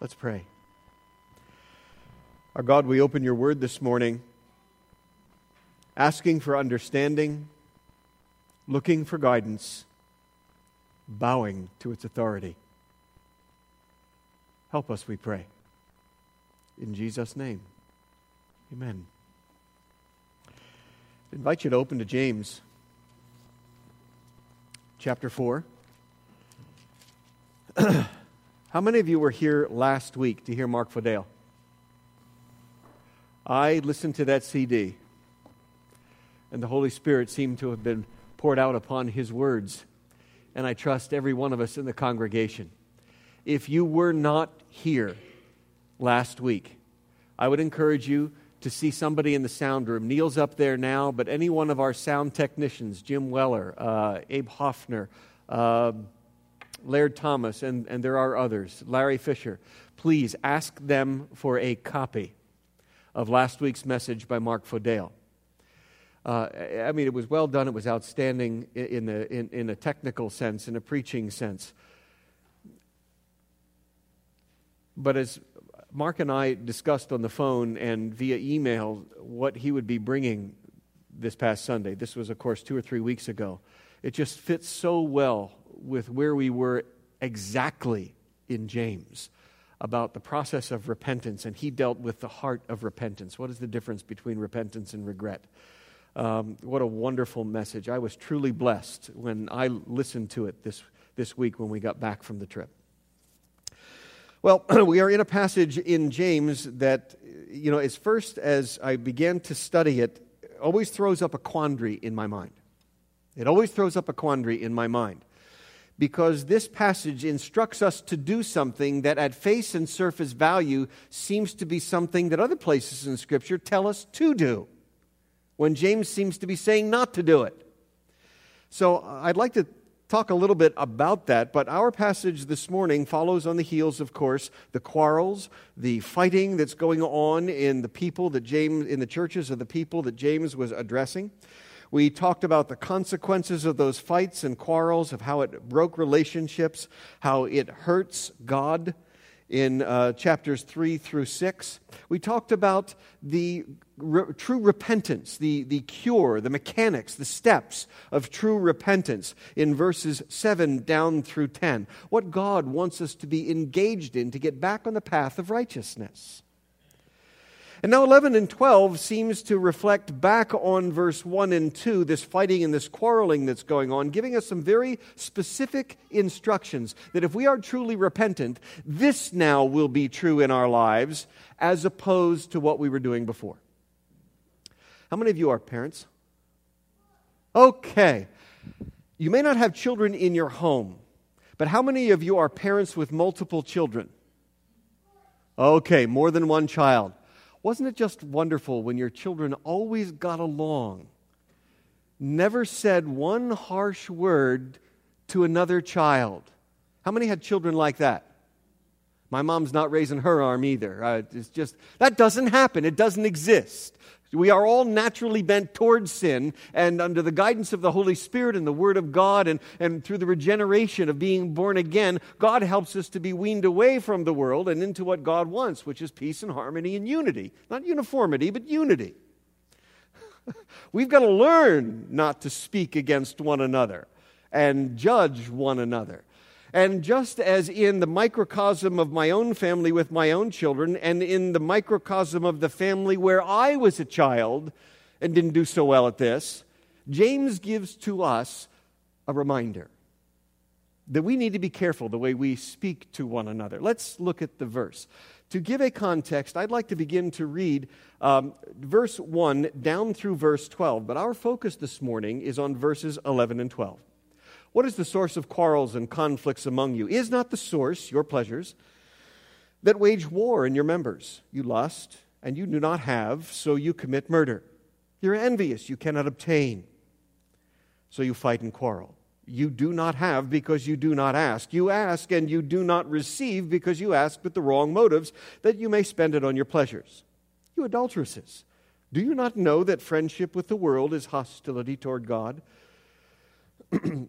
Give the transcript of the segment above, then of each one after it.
Let's pray. Our God, we open your word this morning, asking for understanding, looking for guidance, bowing to its authority. Help us, we pray. In Jesus' name, amen. I invite you to open to James chapter 4. How many of you were here last week to hear Mark Fodale? I listened to that CD, and the Holy Spirit seemed to have been poured out upon his words, and I trust every one of us in the congregation. If you were not here last week, I would encourage you to see somebody in the sound room. Neil's up there now, but any one of our sound technicians, Jim Weller, Abe Hoffner, Laird Thomas, and there are others, Larry Fisher, please ask them for a copy of last week's message by Mark Fodale. It was well done. It was outstanding in a technical sense, in a preaching sense. But as Mark and I discussed on the phone and via email what he would be bringing this past Sunday, this was, of course, 2 or 3 weeks ago, it just fits so well with where we were exactly in James about the process of repentance, and he dealt with the heart of repentance. What is the difference between repentance and regret? What a wonderful message. I was truly blessed when I listened to it this week when we got back from the trip. Well, we are in a passage in James that, as I began to study it, always throws up a quandary in my mind. It always throws up a quandary in my mind. Because this passage instructs us to do something that at face and surface value seems to be something that other places in Scripture tell us to do, when James seems to be saying not to do it. So I'd like to talk a little bit about that, but our passage this morning follows on the heels, of course, the quarrels, the fighting that's going on in the churches of the people that James was addressing. We talked about the consequences of those fights and quarrels, of how it broke relationships, how it hurts God in chapters 3 through 6. We talked about the true repentance, the cure, the mechanics, the steps of true repentance in verses 7 down through 10. What God wants us to be engaged in to get back on the path of righteousness. And now 11 and 12 seems to reflect back on verse 1 and 2, this fighting and this quarreling that's going on, giving us some very specific instructions that if we are truly repentant, this now will be true in our lives as opposed to what we were doing before. How many of you are parents? Okay. You may not have children in your home, but how many of you are parents with multiple children? Okay, more than one child. Wasn't it just wonderful when your children always got along, never said one harsh word to another child? How many had children like that? My mom's not raising her arm either. It's just, that doesn't happen. It doesn't exist. We are all naturally bent towards sin, and under the guidance of the Holy Spirit and the Word of God and through the regeneration of being born again, God helps us to be weaned away from the world and into what God wants, which is peace and harmony and unity. Not uniformity, but unity. We've got to learn not to speak against one another and judge one another. And just as in the microcosm of my own family with my own children, and in the microcosm of the family where I was a child and didn't do so well at this, James gives to us a reminder that we need to be careful the way we speak to one another. Let's look at the verse. To give a context, I'd like to begin to read verse 1 down through verse 12, but our focus this morning is on verses 11 and 12. What is the source of quarrels and conflicts among you? Is not the source your pleasures that wage war in your members? You lust, and you do not have, so you commit murder. You're envious, you cannot obtain, so you fight and quarrel. You do not have because you do not ask. You ask, and you do not receive because you ask with the wrong motives, that you may spend it on your pleasures. You adulteresses, do you not know that friendship with the world is hostility toward God?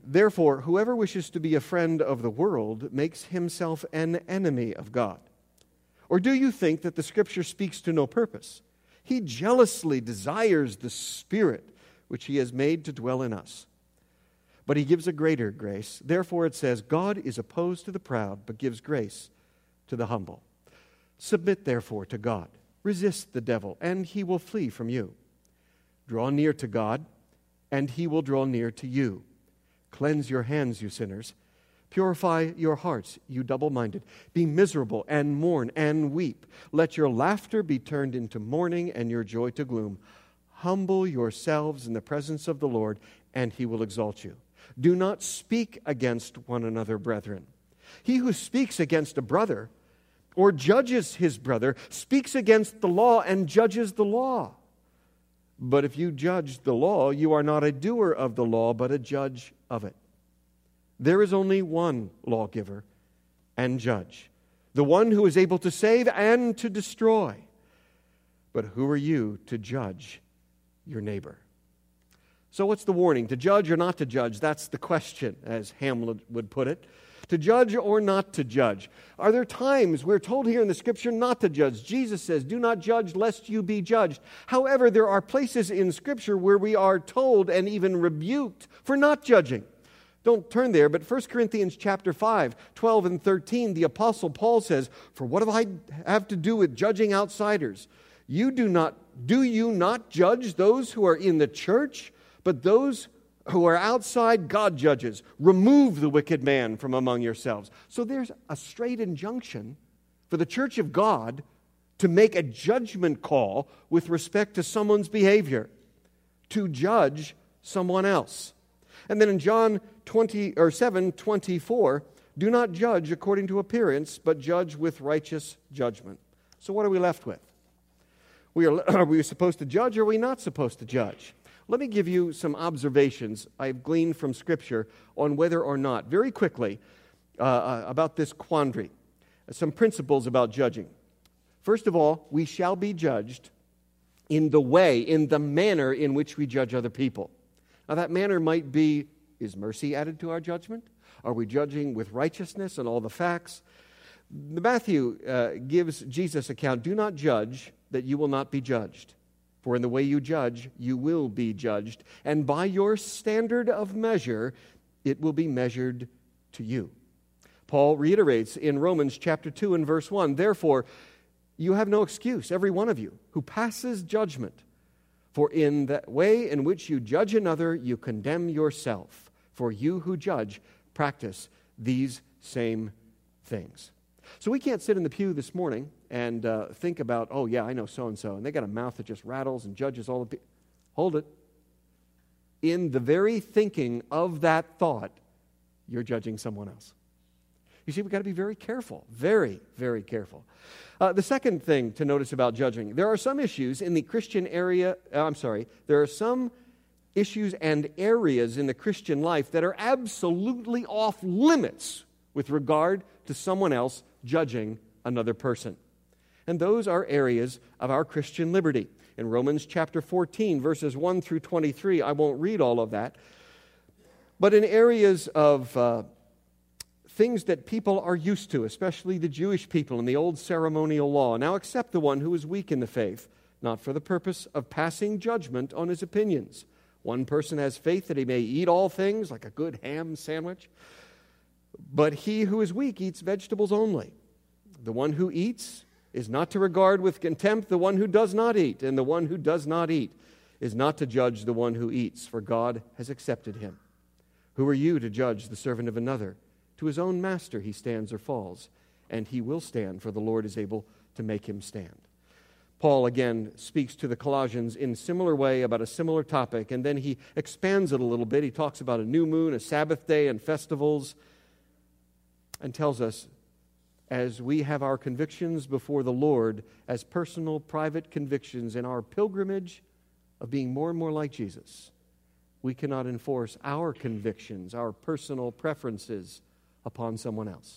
Therefore, whoever wishes to be a friend of the world makes himself an enemy of God. Or do you think that the Scripture speaks to no purpose? He jealously desires the Spirit which He has made to dwell in us. But He gives a greater grace. Therefore it says, God is opposed to the proud, but gives grace to the humble. Submit therefore to God. Resist the devil, and he will flee from you. Draw near to God, and He will draw near to you. Cleanse your hands, you sinners. Purify your hearts, you double-minded. Be miserable and mourn and weep. Let your laughter be turned into mourning and your joy to gloom. Humble yourselves in the presence of the Lord, and He will exalt you. Do not speak against one another, brethren. He who speaks against a brother or judges his brother speaks against the law and judges the law. But if you judge the law, you are not a doer of the law, but a judge of it. There is only one lawgiver and judge, the one who is able to save and to destroy. But who are you to judge your neighbor? So what's the warning? To judge or not to judge? That's the question, as Hamlet would put it. To judge or not to judge? Are there times, we're told here in the Scripture, not to judge? Jesus says, do not judge lest you be judged. However, there are places in Scripture where we are told and even rebuked for not judging. Don't turn there, but 1 Corinthians chapter 5, 12 and 13, the Apostle Paul says, for what do I have to do with judging outsiders? Do you not judge those who are in the church? But those who are outside, God judges. Remove the wicked man from among yourselves. So there's a straight injunction for the church of God to make a judgment call with respect to someone's behavior, to judge someone else. And then in John 7:24, do not judge according to appearance, but judge with righteous judgment. So what are we left with? Are we supposed to judge or are we not supposed to judge? Let me give you some observations I've gleaned from Scripture on whether or not, very quickly, about this quandary. Some principles about judging. First of all, we shall be judged in the manner in which we judge other people. Now that manner might be, is mercy added to our judgment? Are we judging with righteousness and all the facts? Matthew gives Jesus' account, do not judge that you will not be judged. For in the way you judge, you will be judged. And by your standard of measure, it will be measured to you. Paul reiterates in Romans chapter 2 and verse 1, therefore, you have no excuse, every one of you, who passes judgment. For in the way in which you judge another, you condemn yourself. For you who judge practice these same things. So we can't sit in the pew this morning and think about, oh yeah, I know so-and-so, and they got a mouth that just rattles and judges all the people. Hold it. In the very thinking of that thought, you're judging someone else. You see, we've got to be very careful, very, very careful. The second thing to notice about judging, there are some issues in the Christian area, there are some issues and areas in the Christian life that are absolutely off limits with regard to someone else judging another person. And those are areas of our Christian liberty. In Romans chapter 14, verses 1 through 23, I won't read all of that, but in areas of things that people are used to, especially the Jewish people in the old ceremonial law. Now accept the one who is weak in the faith, not for the purpose of passing judgment on his opinions. One person has faith that he may eat all things, like a good ham sandwich, but he who is weak eats vegetables only. The one who eats is not to regard with contempt the one who does not eat, and the one who does not eat is not to judge the one who eats, for God has accepted him. Who are you to judge the servant of another? To his own master he stands or falls, and he will stand, for the Lord is able to make him stand. Paul again speaks to the Colossians in a similar way about a similar topic, and then he expands it a little bit. He talks about a new moon, a Sabbath day, and festivals, and tells us, as we have our convictions before the Lord as personal, private convictions in our pilgrimage of being more and more like Jesus, we cannot enforce our convictions, our personal preferences upon someone else.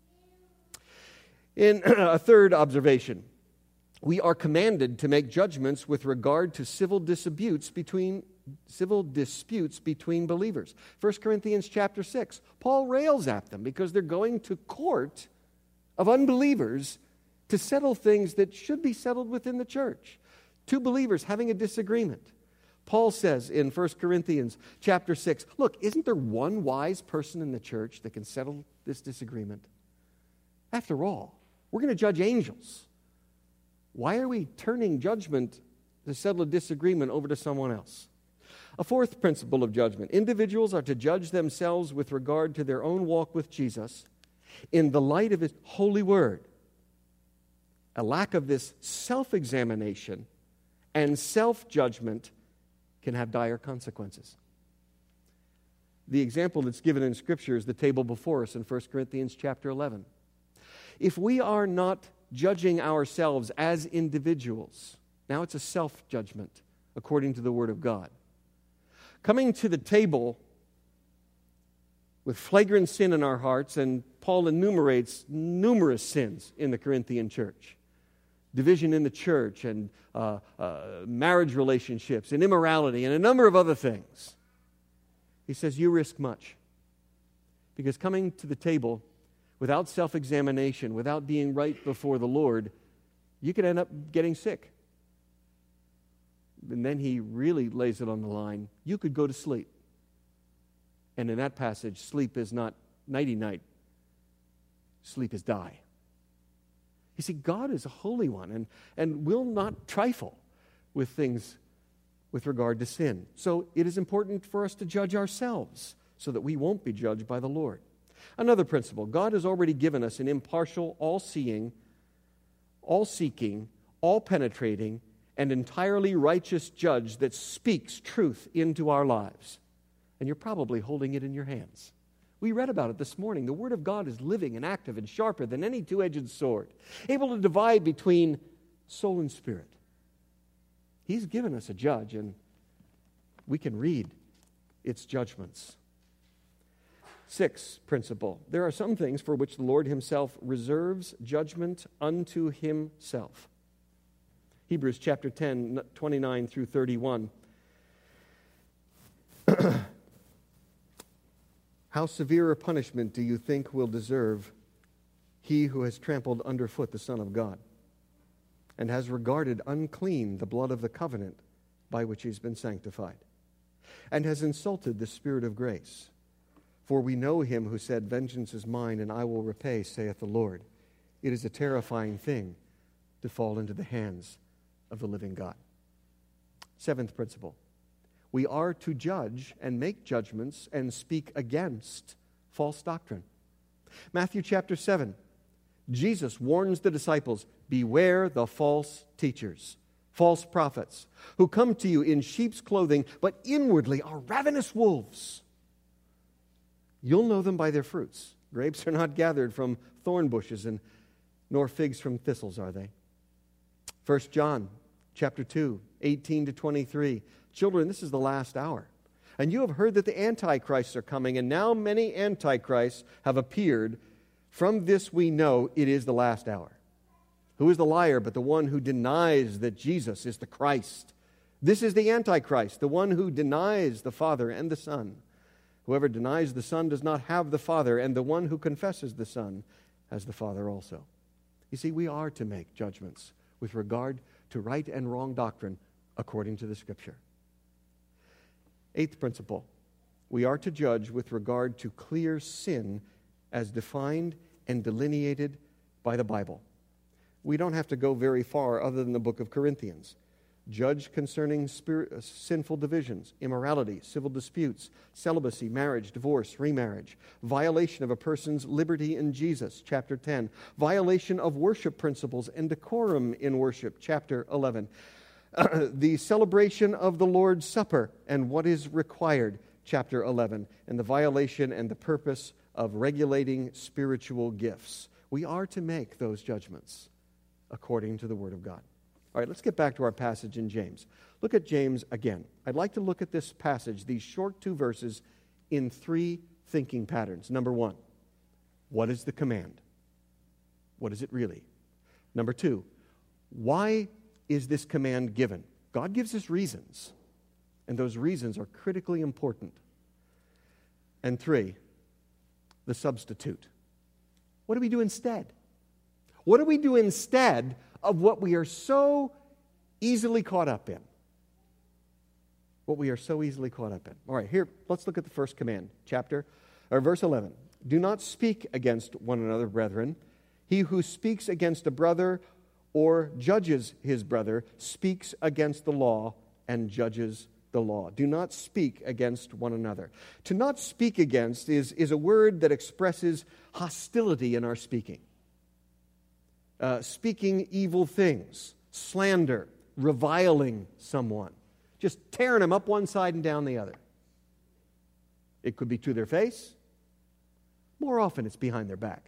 In a third observation, we are commanded to make judgments with regard to civil disputes between believers. 1 Corinthians chapter 6, Paul rails at them because they're going to court of unbelievers to settle things that should be settled within the church. Two believers having a disagreement. Paul says in 1 Corinthians chapter 6, look, isn't there one wise person in the church that can settle this disagreement? After all, we're going to judge angels. Why are we turning judgment to settle a disagreement over to someone else? A fourth principle of judgment. Individuals are to judge themselves with regard to their own walk with Jesus in the light of His holy word. A lack of this self-examination and self-judgment can have dire consequences. The example that's given in Scripture is the table before us in 1 Corinthians chapter 11. If we are not judging ourselves as individuals, now it's a self-judgment according to the Word of God. Coming to the table with flagrant sin in our hearts, and Paul enumerates numerous sins in the Corinthian church. Division in the church, and marriage relationships, and immorality, and a number of other things. He says, you risk much. Because coming to the table without self-examination, without being right before the Lord, you could end up getting sick. And then he really lays it on the line. You could go to sleep. And in that passage, sleep is not nighty-night. Sleep is die. You see, God is a holy one and will not trifle with things with regard to sin. So it is important for us to judge ourselves so that we won't be judged by the Lord. Another principle, God has already given us an impartial, all-seeing, all-seeking, all-penetrating, and entirely righteous judge that speaks truth into our lives. And you're probably holding it in your hands. We read about it this morning. The Word of God is living and active and sharper than any two-edged sword, able to divide between soul and spirit. He's given us a judge, and we can read its judgments. Sixth principle, there are some things for which the Lord Himself reserves judgment unto Himself. Hebrews chapter 10, 29 through 31. How severe a punishment do you think will deserve he who has trampled underfoot the Son of God, and has regarded unclean the blood of the covenant by which He's been sanctified, and has insulted the Spirit of grace? For we know Him who said, vengeance is mine, and I will repay, saith the Lord. It is a terrifying thing to fall into the hands of the living God. Seventh principle. We are to judge and make judgments and speak against false doctrine. Matthew chapter 7, Jesus warns the disciples, beware the false teachers, false prophets, who come to you in sheep's clothing, but inwardly are ravenous wolves. You'll know them by their fruits. Grapes are not gathered from thorn bushes, and nor figs from thistles, are they? 1 John chapter 2, 18 to 23. Children, this is the last hour. And you have heard that the antichrists are coming, and now many antichrists have appeared. From this we know it is the last hour. Who is the liar but the one who denies that Jesus is the Christ? This is the Antichrist, the one who denies the Father and the Son. Whoever denies the Son does not have the Father, and the one who confesses the Son has the Father also. You see, we are to make judgments with regard to right and wrong doctrine according to the Scripture. Eighth principle, we are to judge with regard to clear sin as defined and delineated by the Bible. We don't have to go very far other than the book of Corinthians. Judge concerning sinful divisions, immorality, civil disputes, celibacy, marriage, divorce, remarriage, violation of a person's liberty in Jesus, chapter 10, violation of worship principles and decorum in worship, chapter 11, the celebration of the Lord's Supper and what is required, chapter 11, and the violation and the purpose of regulating spiritual gifts. We are to make those judgments according to the Word of God. All right, let's get back to our passage in James. Look at James again. I'd like to look at this passage, these short 2 verses, in 3 thinking patterns. Number 1, what is the command? What is it really? Number 2, why is this command given? God gives us reasons, and those reasons are critically important. And 3, the substitute. What do we do instead? What do we do instead of what we are so easily caught up in? What we are so easily caught up in. All right, here, let's look at the first command, verse 11. Do not speak against one another, brethren. He who speaks against a brother or judges his brother speaks against the law and judges the law. Do not speak against one another. To not speak against is a word that expresses hostility in our speaking. Speaking evil things, slander, reviling someone, just tearing them up one side and down the other. It could be to their face. More often it's behind their back.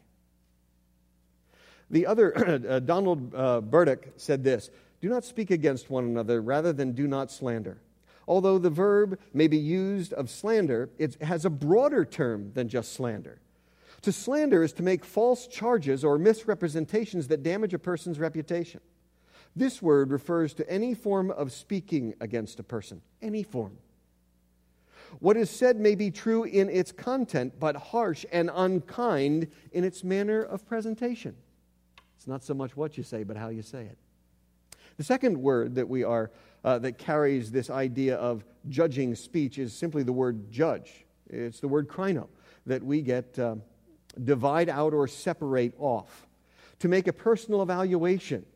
The other, Donald Burdick said this, do not speak against one another rather than do not slander. Although the verb may be used of slander, it has a broader term than just slander. To slander is to make false charges or misrepresentations that damage a person's reputation. This word refers to any form of speaking against a person, any form. What is said may be true in its content, but harsh and unkind in its manner of presentation. It's not so much what you say, but how you say it. The second word that carries this idea of judging speech is simply the word judge. It's the word krino, that we get divide out or separate off. To make a personal evaluation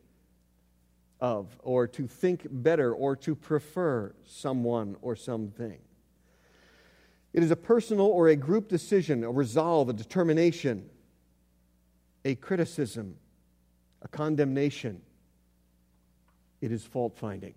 of, or to think better, or to prefer someone or something. It is a personal or a group decision, a resolve, a determination, a criticism, a condemnation. It is fault-finding.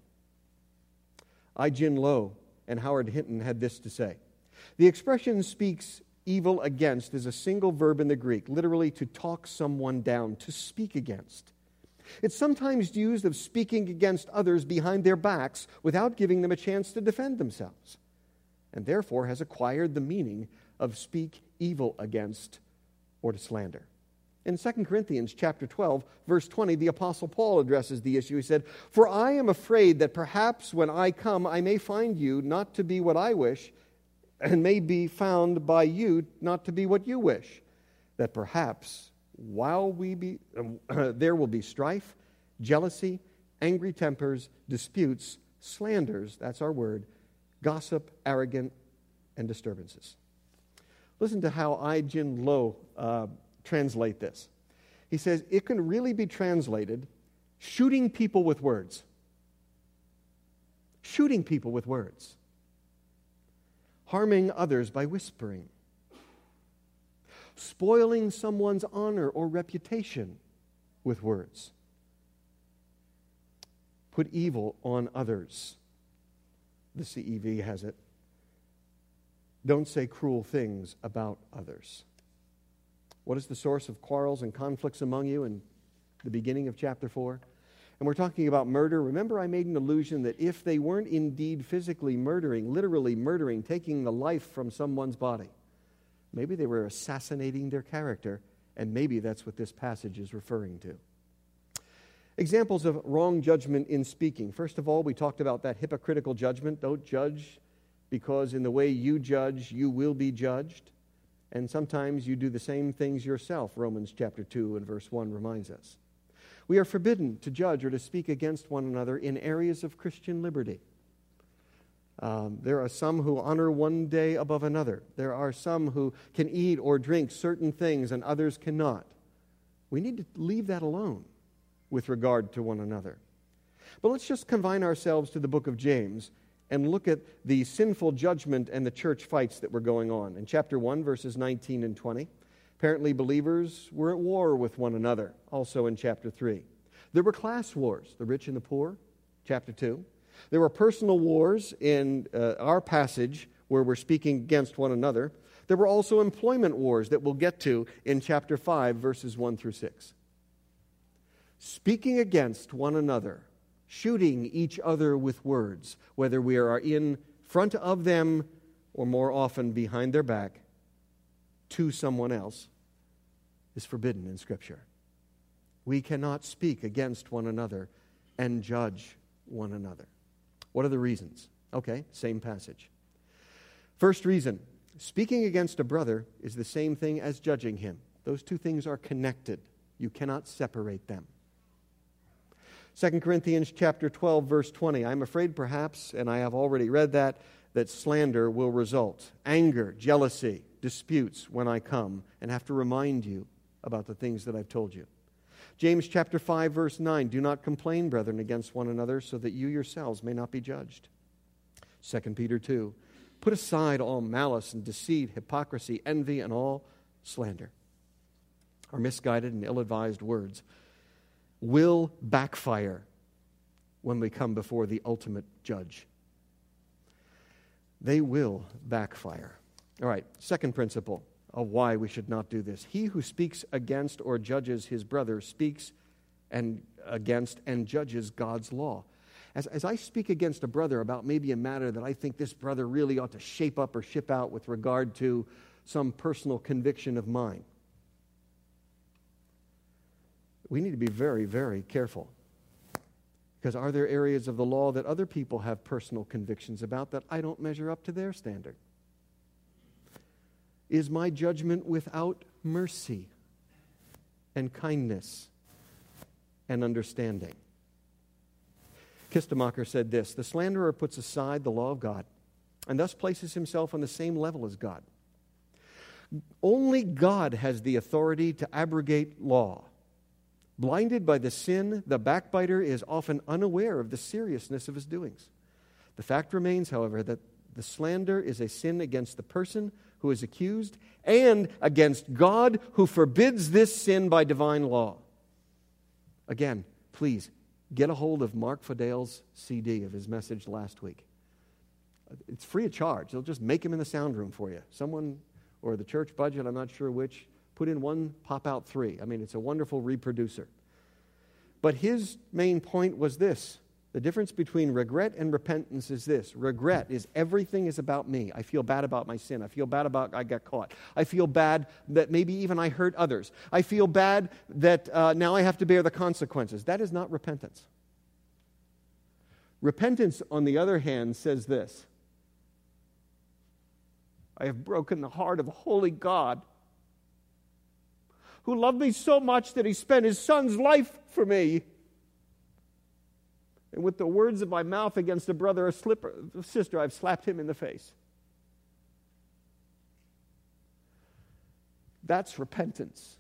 I. Jin Loh and Howard Hinton had this to say. The expression speaks evil against is a single verb in the Greek, literally to talk someone down, to speak against. It's sometimes used of speaking against others behind their backs without giving them a chance to defend themselves, and therefore has acquired the meaning of speak evil against or to slander. In 2 Corinthians chapter 12, verse 20, the Apostle Paul addresses the issue. He said, "For I am afraid that perhaps when I come I may find you not to be what I wish, and may be found by you not to be what you wish, that perhaps while there will be strife, jealousy, angry tempers, disputes, slanders," that's our word, "gossip, arrogant, and disturbances." Listen to how I. Jin Loh translate this. He says, it can really be translated, shooting people with words. Shooting people with words. Harming others by whispering. Spoiling someone's honor or reputation with words. Put evil on others. The CEV has it. Don't say cruel things about others. What is the source of quarrels and conflicts among you in the beginning of chapter 4? And we're talking about murder. Remember, I made an allusion that if they weren't indeed physically murdering, literally murdering, taking the life from someone's body, maybe they were assassinating their character, and maybe that's what this passage is referring to. Examples of wrong judgment in speaking. First of all, we talked about that hypocritical judgment. Don't judge, because in the way you judge, you will be judged. And sometimes you do the same things yourself, Romans chapter 2 and verse 1 reminds us. We are forbidden to judge or to speak against one another in areas of Christian liberty. There are some who honor one day above another. There are some who can eat or drink certain things and others cannot. We need to leave that alone with regard to one another. But let's just confine ourselves to the book of James and look at the sinful judgment and the church fights that were going on. In chapter 1, verses 19 and 20, apparently believers were at war with one another, also in chapter 3. There were class wars, the rich and the poor, chapter 2. There were personal wars in our passage where we're speaking against one another. There were also employment wars that we'll get to in chapter 5, verses 1 through 6. Speaking against one another, shooting each other with words, whether we are in front of them or more often behind their back to someone else, is forbidden in Scripture. We cannot speak against one another and judge one another. What are the reasons? Okay, same passage. First reason, speaking against a brother is the same thing as judging him. Those two things are connected. You cannot separate them. 2 Corinthians chapter 12, verse 20. I'm afraid perhaps, and I have already read that slander will result. Anger, jealousy, disputes when I come and have to remind you about the things that I've told you. James chapter 5, verse 9. Do not complain, brethren, against one another, so that you yourselves may not be judged. 2 Peter 2. Put aside all malice and deceit, hypocrisy, envy, and all slander. Our misguided and ill-advised words will backfire when we come before the ultimate judge. They will backfire. All right, second principle of why we should not do this. He who speaks against or judges his brother speaks against and judges God's law. As I speak against a brother about maybe a matter that I think this brother really ought to shape up or ship out with regard to some personal conviction of mine, we need to be very, very careful. Because are there areas of the law that other people have personal convictions about that I don't measure up to their standard? Is my judgment without mercy and kindness and understanding? Kistemacher said this: the slanderer puts aside the law of God and thus places himself on the same level as God. Only God has the authority to abrogate law. Blinded by the sin, the backbiter is often unaware of the seriousness of his doings. The fact remains, however, that the slander is a sin against the person who is accused and against God, who forbids this sin by divine law. Again, please, get a hold of Mark Fidale's CD of his message last week. It's free of charge. They'll just make him in the sound room for you. Someone, or the church budget, I'm not sure which, put in one, pop out three. I mean, it's a wonderful reproducer. But his main point was this: the difference between regret and repentance is this. Regret is everything is about me. I feel bad about my sin. I feel bad about I got caught. I feel bad that maybe even I hurt others. I feel bad that now I have to bear the consequences. That is not repentance. Repentance, on the other hand, says this: I have broken the heart of a holy God who loved me so much that he spent his son's life for me. And with the words of my mouth against a brother or sister, I've slapped him in the face. That's repentance.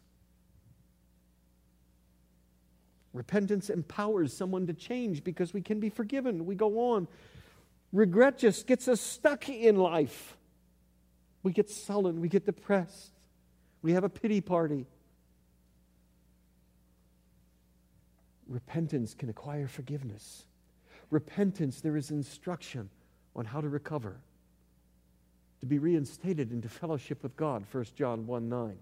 Repentance empowers someone to change because we can be forgiven. We go on. Regret just gets us stuck in life. We get sullen. We get depressed. We have a pity party. Repentance can acquire forgiveness. Repentance, there is instruction on how to recover, to be reinstated into fellowship with God, 1 John 1:9,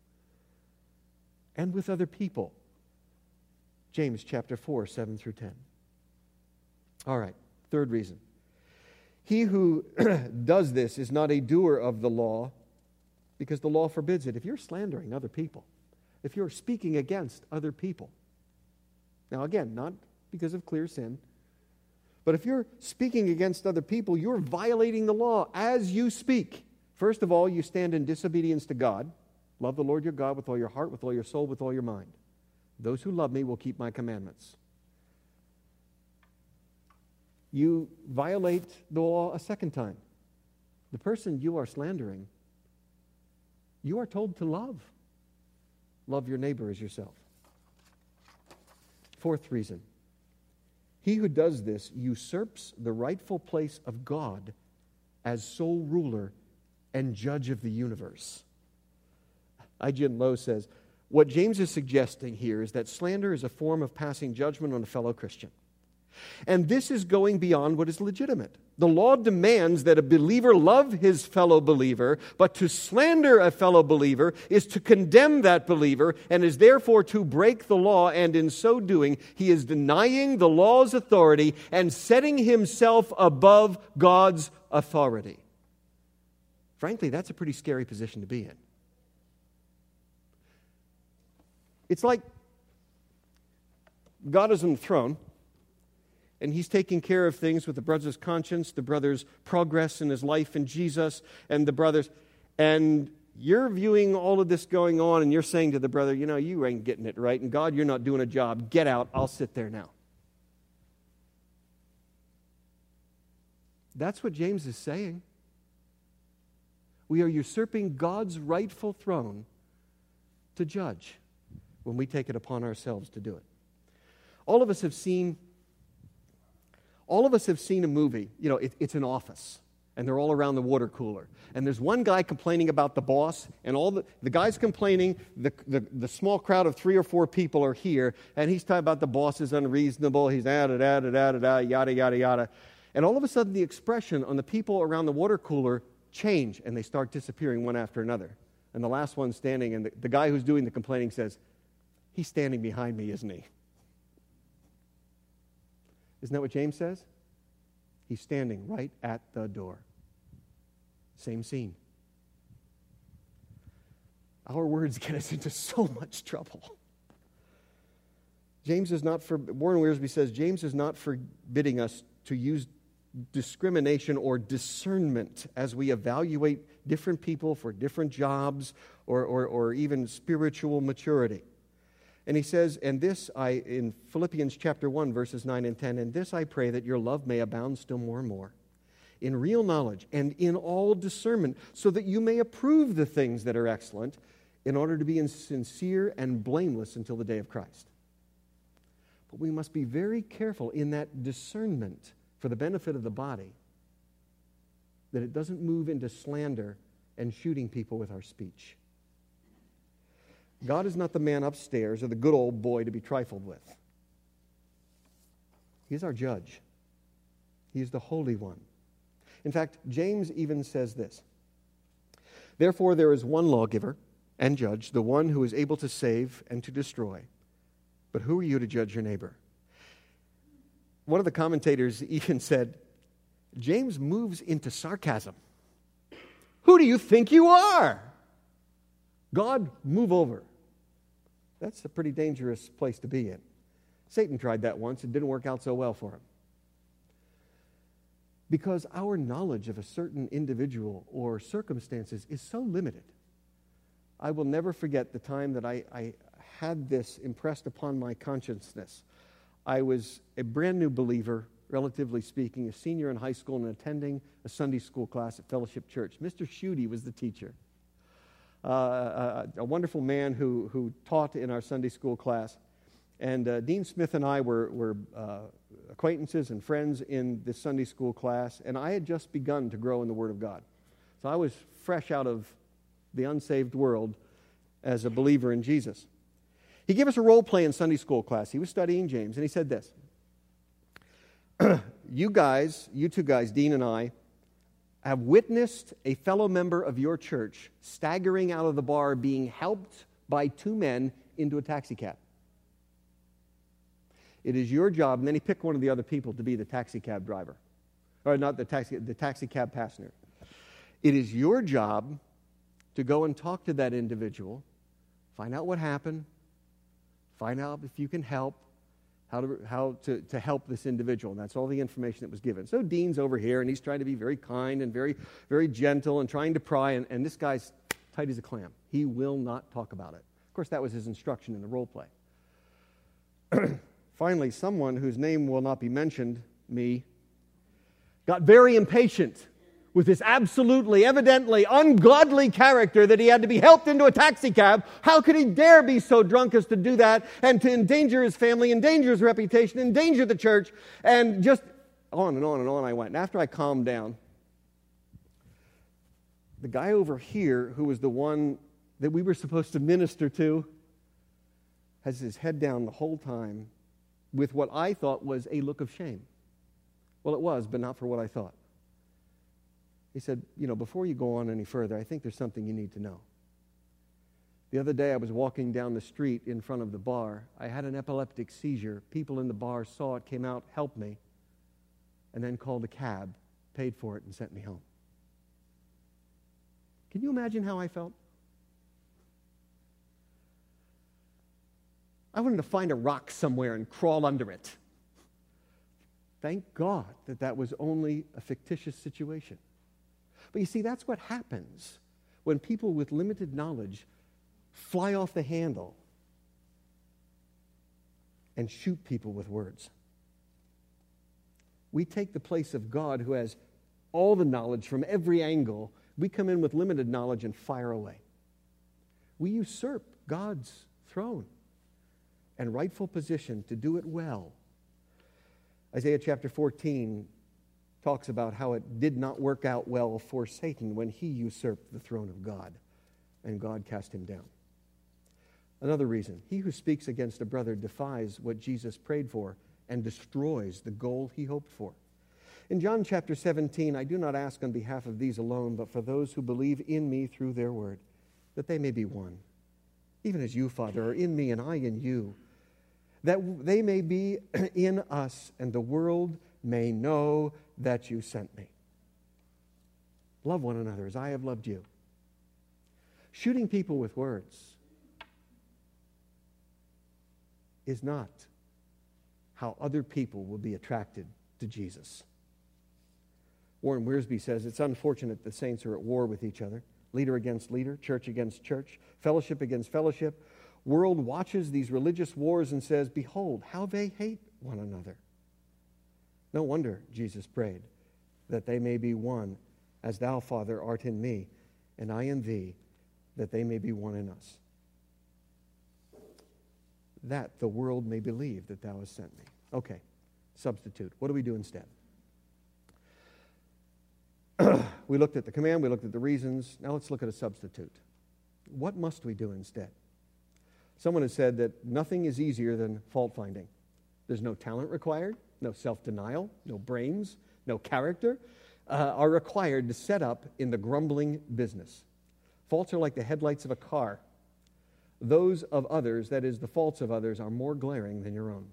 and with other people, James chapter 4, 7 through 10. All right, third reason. He who does this is not a doer of the law, because the law forbids it. If you're slandering other people, if you're speaking against other people, now again, not because of clear sin, but if you're speaking against other people, you're violating the law as you speak. First of all, you stand in disobedience to God. Love the Lord your God with all your heart, with all your soul, with all your mind. Those who love me will keep my commandments. You violate the law a second time. The person you are slandering, you are told to love. Love your neighbor as yourself. Fourth reason. He who does this usurps the rightful place of God as sole ruler and judge of the universe. I.G. Lowe says, what James is suggesting here is that slander is a form of passing judgment on a fellow Christian. And this is going beyond what is legitimate. The law demands that a believer love his fellow believer, but to slander a fellow believer is to condemn that believer and is therefore to break the law, and in so doing, he is denying the law's authority and setting himself above God's authority. Frankly, that's a pretty scary position to be in. It's like God is on the throne, and he's taking care of things with the brother's conscience, the brother's progress in his life in Jesus, and the brothers. And you're viewing all of this going on and you're saying to the brother, you ain't getting it right, and God, you're not doing a job. Get out. I'll sit there now. That's what James is saying. We are usurping God's rightful throne to judge when we take it upon ourselves to do it. All of us have seen a movie. It's an office, and they're all around the water cooler. And there's one guy complaining about the boss, and all the guys complaining, the small crowd of 3 or 4 people are here, and he's talking about the boss is unreasonable, he's yada, yada, yada. And all of a sudden, the expression on the people around the water cooler change, and they start disappearing one after another. And the last one standing, and the guy who's doing the complaining says, he's standing behind me, isn't he? Isn't that what James says? He's standing right at the door. Same scene. Our words get us into so much trouble. Warren Wiersbe says, James is not forbidding us to use discrimination or discernment as we evaluate different people for different jobs or even spiritual maturity. And he says, in Philippians chapter 1, verses 9 and 10, and this I pray that your love may abound still more and more in real knowledge and in all discernment, so that you may approve the things that are excellent, in order to be sincere and blameless until the day of Christ. But we must be very careful in that discernment for the benefit of the body, that it doesn't move into slander and shooting people with our speech. God is not the man upstairs or the good old boy to be trifled with. He is our judge. He is the Holy One. In fact, James even says this, therefore there is one lawgiver and judge, the one who is able to save and to destroy. But who are you to judge your neighbor? One of the commentators even said, James moves into sarcasm. Who do you think you are? God, move over. That's a pretty dangerous place to be in. Satan tried that once. It didn't work out so well for him. Because our knowledge of a certain individual or circumstances is so limited. I will never forget the time that I had this impressed upon my consciousness. I was a brand new believer, relatively speaking, a senior in high school and attending a Sunday school class at Fellowship Church. Mr. Schutte was the teacher. A wonderful man who taught in our Sunday school class. And Dean Smith and I were acquaintances and friends in this Sunday school class, and I had just begun to grow in the Word of God. So I was fresh out of the unsaved world as a believer in Jesus. He gave us a role play in Sunday school class. He was studying James, and he said this. You two guys, Dean and I, have witnessed a fellow member of your church staggering out of the bar being helped by 2 men into a taxi cab. It is your job, and then he picked one of the other people to be the taxi cab driver. Or not the taxi cab passenger. It is your job to go and talk to that individual, find out what happened, find out if you can help, how to help this individual. And that's all the information that was given. So Dean's over here, and he's trying to be very kind and very, very gentle and trying to pry, and this guy's tight as a clam. He will not talk about it. Of course, that was his instruction in the role play. Finally, someone whose name will not be mentioned, me, got very impatient with this absolutely, evidently ungodly character that he had to be helped into a taxi cab. How could he dare be so drunk as to do that and to endanger his family, endanger his reputation, endanger the church, and just on and on and on I went. And after I calmed down, the guy over here, who was the one that we were supposed to minister to, has his head down the whole time with what I thought was a look of shame. Well, it was, but not for what I thought. He said, before you go on any further, I think there's something you need to know. The other day I was walking down the street in front of the bar. I had an epileptic seizure. People in the bar saw it, came out, helped me, and then called a cab, paid for it, and sent me home. Can you imagine how I felt? I wanted to find a rock somewhere and crawl under it. Thank God that was only a fictitious situation. But you see, that's what happens when people with limited knowledge fly off the handle and shoot people with words. We take the place of God, who has all the knowledge from every angle. We come in with limited knowledge and fire away. We usurp God's throne and rightful position to do it well. Isaiah chapter 14 talks about how it did not work out well for Satan when he usurped the throne of God, and God cast him down. Another reason, he who speaks against a brother defies what Jesus prayed for and destroys the goal he hoped for. In John chapter 17, I do not ask on behalf of these alone, but for those who believe in me through their word, that they may be one, even as you, Father, are in me and I in you, that they may be in us and the world may know that you sent me. Love one another as I have loved you. Shooting people with words is not how other people will be attracted to Jesus. Warren Wiersbe says, it's unfortunate the saints are at war with each other, leader against leader, church against church, fellowship against fellowship. World watches these religious wars and says, behold, how they hate one another. No wonder Jesus prayed that they may be one, as thou, Father, art in me, and I in thee, that they may be one in us, that the world may believe that thou hast sent me. Okay, substitute. What do we do instead? We looked at the command, we looked at the reasons. Now let's look at a substitute. What must we do instead? Someone has said that nothing is easier than fault finding. There's no talent required, no self-denial, no brains, no character are required to set up in the grumbling business. Faults are like the headlights of a car. Those of others, that is, the faults of others, are more glaring than your own.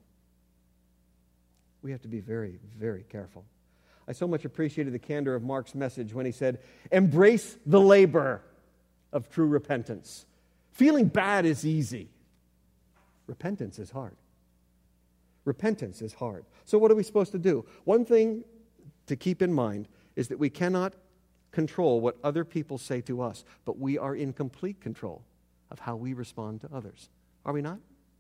We have to be very, very careful. I so much appreciated the candor of Mark's message when he said, embrace the labor of true repentance. Feeling bad is easy. Repentance is hard. Repentance is hard. So what are we supposed to do? One thing to keep in mind is that we cannot control what other people say to us, but we are in complete control of how we respond to others. Are we not?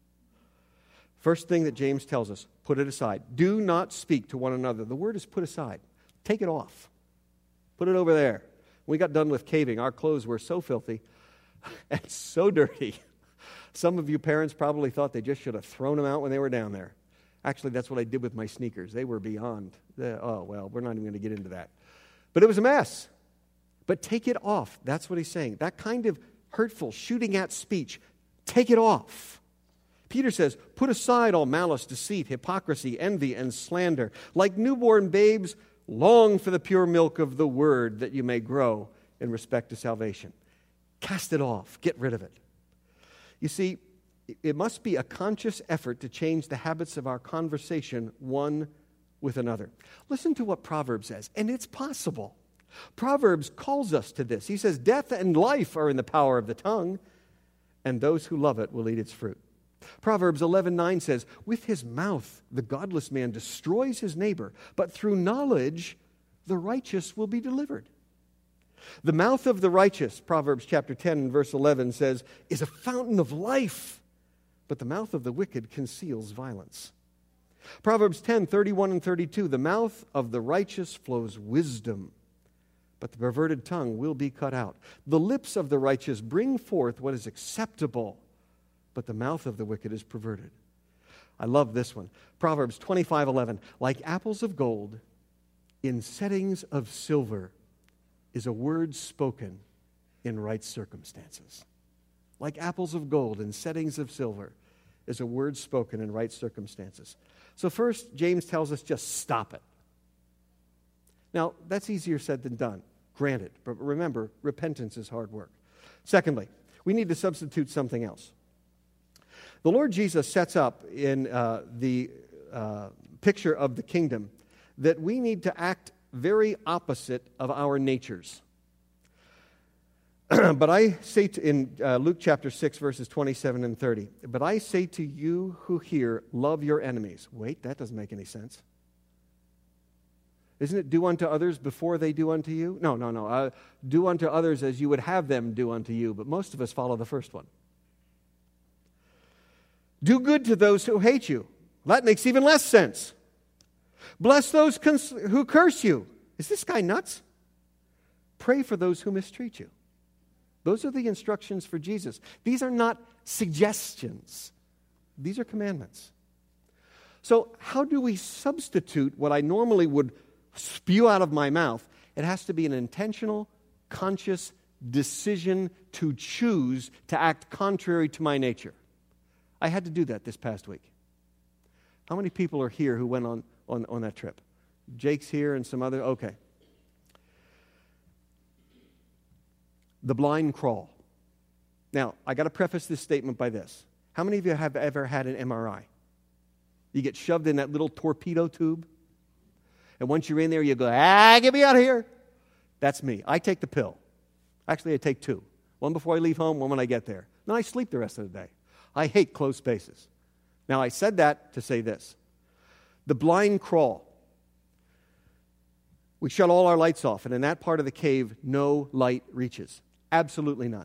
First thing that James tells us, put it aside. Do not speak to one another. The word is put aside. Take it off. Put it over there. When we got done with caving, our clothes were so filthy and so dirty. Some of you parents probably thought they just should have thrown them out when they were down there. Actually, that's what I did with my sneakers. They were beyond. Oh, well, we're not even going to get into that. But it was a mess. But take it off. That's what he's saying. That kind of hurtful, shooting at speech, take it off. Peter says, put aside all malice, deceit, hypocrisy, envy, and slander. Like newborn babes, long for the pure milk of the word that you may grow in respect to salvation. Cast it off. Get rid of it. You see, it must be a conscious effort to change the habits of our conversation one with another. Listen to what Proverbs says, and it's possible. Proverbs calls us to this. He says, death and life are in the power of the tongue, and those who love it will eat its fruit. Proverbs 11:9 says, with his mouth the godless man destroys his neighbor, but through knowledge the righteous will be delivered. The mouth of the righteous, Proverbs chapter 10 and verse 11 says, is a fountain of life, but the mouth of the wicked conceals violence. Proverbs 10:31 and 32, the mouth of the righteous flows wisdom, but the perverted tongue will be cut out. The lips of the righteous bring forth what is acceptable, but the mouth of the wicked is perverted. I love this one. Proverbs 25:11, like apples of gold in settings of silver is a word spoken in right circumstances. Like apples of gold in settings of silver is a word spoken in right circumstances. So first, James tells us just stop it. Now, that's easier said than done, granted. But remember, repentance is hard work. Secondly, we need to substitute something else. The Lord Jesus sets up in the picture of the kingdom that we need to act very opposite of our natures. But I say in Luke chapter 6, verses 27 and 30, but I say to you who hear, love your enemies. Wait, that doesn't make any sense. Isn't it do unto others before they do unto you? No. Do unto others as you would have them do unto you. But most of us follow the first one. Do good to those who hate you. That makes even less sense. Bless those who curse you. Is this guy nuts? Pray for those who mistreat you. Those are the instructions for Jesus. These are not suggestions. These are commandments. So how do we substitute what I normally would spew out of my mouth? It has to be an intentional, conscious decision to choose to act contrary to my nature. I had to do that this past week. How many people are here who went on that trip? Jake's here and some other. Okay. The blind crawl. Now, I got to preface this statement by this. How many of you have ever had an MRI? You get shoved in that little torpedo tube, and once you're in there, you go, get me out of here. That's me. I take the pill. Actually, I take two. One before I leave home, one when I get there. Then I sleep the rest of the day. I hate closed spaces. Now, I said that to say this. The blind crawl. We shut all our lights off, and in that part of the cave, no light reaches. Absolutely none.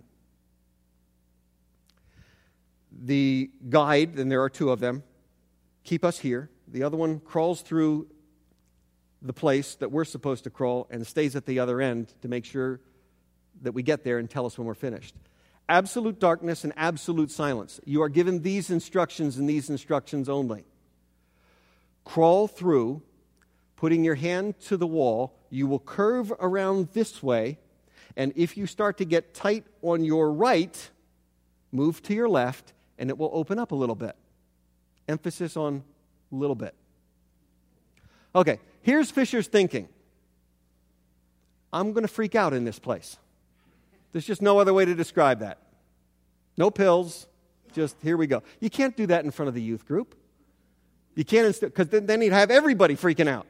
The guide, and there are two of them, keep us here. The other one crawls through the place that we're supposed to crawl and stays at the other end to make sure that we get there and tell us when we're finished. Absolute darkness and absolute silence. You are given these instructions and these instructions only. Crawl through, putting your hand to the wall. You will curve around this way, and if you start to get tight on your right, move to your left, and it will open up a little bit. Emphasis on little bit. Okay, here's Fisher's thinking. I'm going to freak out in this place. There's just no other way to describe that. No pills, just here we go. You can't do that in front of the youth group. You can't, because then you'd have everybody freaking out.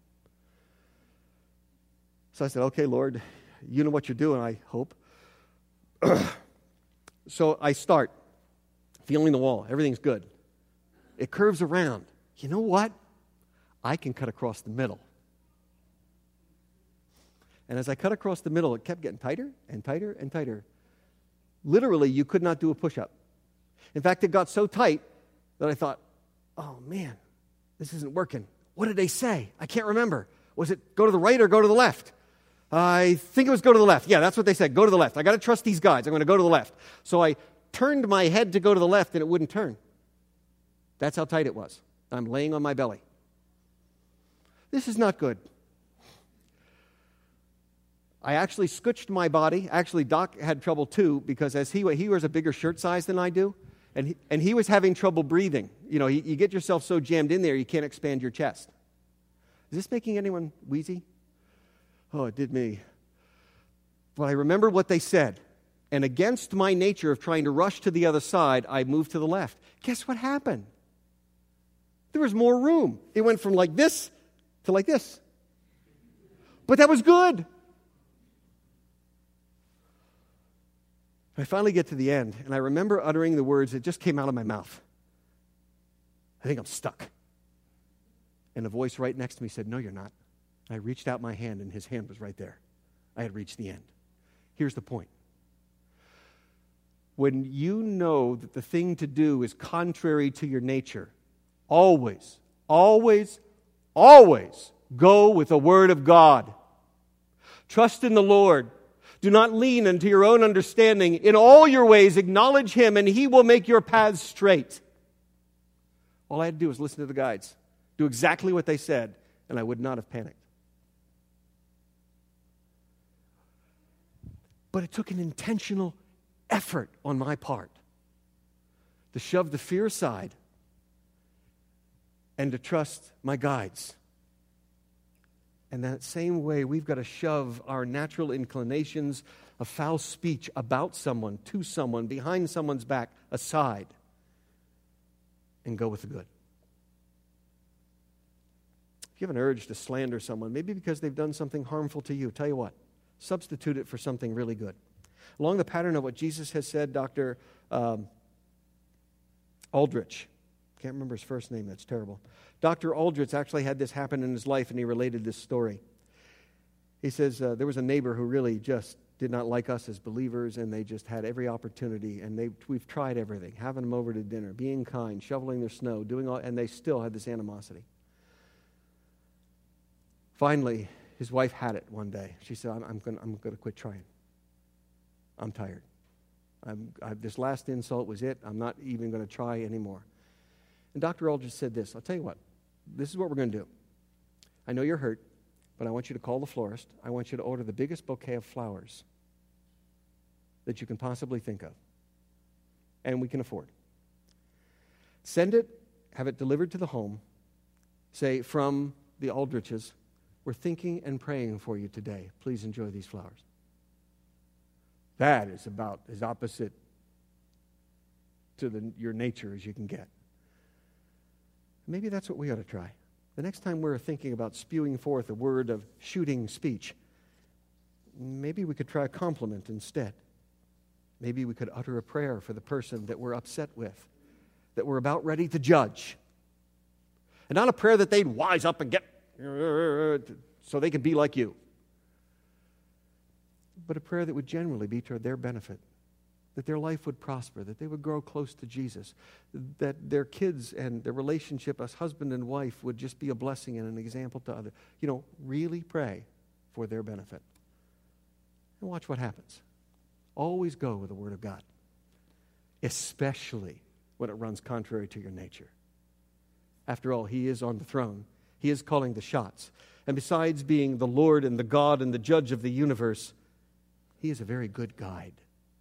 So I said, okay, Lord, you know what you're doing, I hope. So I start feeling the wall. Everything's good. It curves around. You know what? I can cut across the middle. And as I cut across the middle, it kept getting tighter and tighter and tighter. Literally, you could not do a push-up. In fact, it got so tight that I thought, oh, man, this isn't working. What did they say? I can't remember. Was it go to the right or go to the left? I think it was go to the left. Yeah, that's what they said, go to the left. I got to trust these guys. I'm going to go to the left. So I turned my head to go to the left, and it wouldn't turn. That's how tight it was. I'm laying on my belly. This is not good. I actually scooched my body. Actually, Doc had trouble too, because as he wears a bigger shirt size than I do, and he was having trouble breathing. You know, you get yourself so jammed in there, you can't expand your chest. Is this making anyone wheezy? Oh, it did me. But I remember what they said. And against my nature of trying to rush to the other side, I moved to the left. Guess what happened? There was more room. It went from like this to like this. But that was good. I finally get to the end, and I remember uttering the words that just came out of my mouth. I think I'm stuck. And a voice right next to me said, no, you're not. I reached out my hand, and his hand was right there. I had reached the end. Here's the point. When you know that the thing to do is contrary to your nature, always, always, always go with the Word of God. Trust in the Lord. Do not lean into your own understanding. In all your ways, acknowledge Him, and He will make your paths straight. All I had to do was listen to the guides, do exactly what they said, and I would not have panicked. But it took an intentional effort on my part to shove the fear aside and to trust my guides. And that same way, we've got to shove our natural inclinations of foul speech about someone, to someone, behind someone's back, aside, and go with the good. If you have an urge to slander someone, maybe because they've done something harmful to you, tell you what, substitute it for something really good. Along the pattern of what Jesus has said, Dr. Aldrich Can't remember his first name. That's terrible. Dr. Aldrich actually had this happen in his life, and he related this story. He says there was a neighbor who really just did not like us as believers, and they just had every opportunity, and we've tried everything, having them over to dinner, being kind, shoveling their snow, doing all, and they still had this animosity. Finally, his wife had it one day. She said, I'm going to quit trying. I'm tired. This last insult was it. I'm not even going to try anymore. And Dr. Aldrich said this, I'll tell you what, this is what we're going to do. I know you're hurt, but I want you to call the florist. I want you to order the biggest bouquet of flowers that you can possibly think of, and we can afford. Send it, have it delivered to the home. Say, from the Aldriches, we're thinking and praying for you today. Please enjoy these flowers. That is about as opposite to your nature as you can get. Maybe that's what we ought to try. The next time we're thinking about spewing forth a word of shooting speech, maybe we could try a compliment instead. Maybe we could utter a prayer for the person that we're upset with, that we're about ready to judge. And not a prayer that they'd wise up and get so they could be like you, but a prayer that would generally be toward their benefit, that their life would prosper, that they would grow close to Jesus, that their kids and their relationship as husband and wife would just be a blessing and an example to others. Really pray for their benefit. And watch what happens. Always go with the Word of God, especially when it runs contrary to your nature. After all, He is on the throne. He is calling the shots. And besides being the Lord and the God and the judge of the universe, He is a very good guide.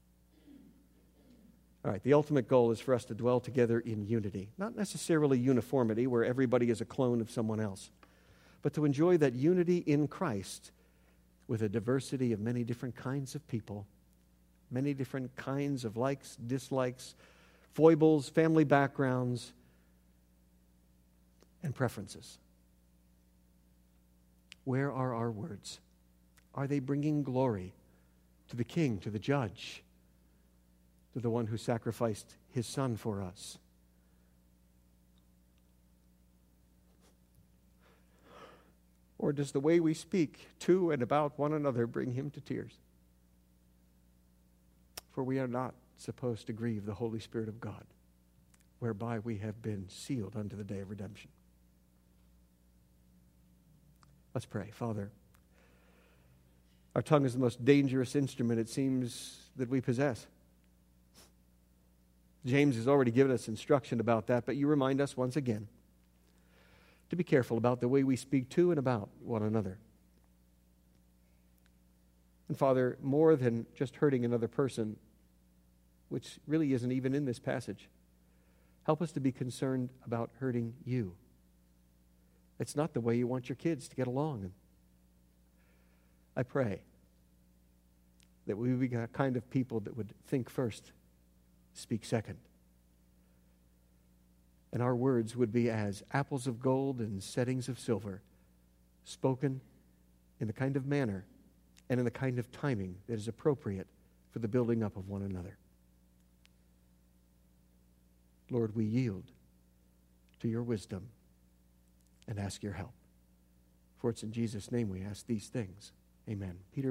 All right, the ultimate goal is for us to dwell together in unity. Not necessarily uniformity, where everybody is a clone of someone else, but to enjoy that unity in Christ with a diversity of many different kinds of people, many different kinds of likes, dislikes, foibles, family backgrounds, and preferences. Where are our words? Are they bringing glory to the King, to the Judge, to the one who sacrificed His Son for us? Or does the way we speak to and about one another bring Him to tears? For we are not supposed to grieve the Holy Spirit of God, whereby we have been sealed unto the day of redemption. Let's pray. Father, our tongue is the most dangerous instrument, it seems, that we possess. James has already given us instruction about that, but you remind us once again to be careful about the way we speak to and about one another. And Father, more than just hurting another person, which really isn't even in this passage, help us to be concerned about hurting you. It's not the way you want your kids to get along. And I pray that we would be the kind of people that would think first, speak second. And our words would be as apples of gold and settings of silver, spoken in the kind of manner and in the kind of timing that is appropriate for the building up of one another. Lord, we yield to your wisdom and ask your help. For it's in Jesus' name we ask these things. Amen. Peter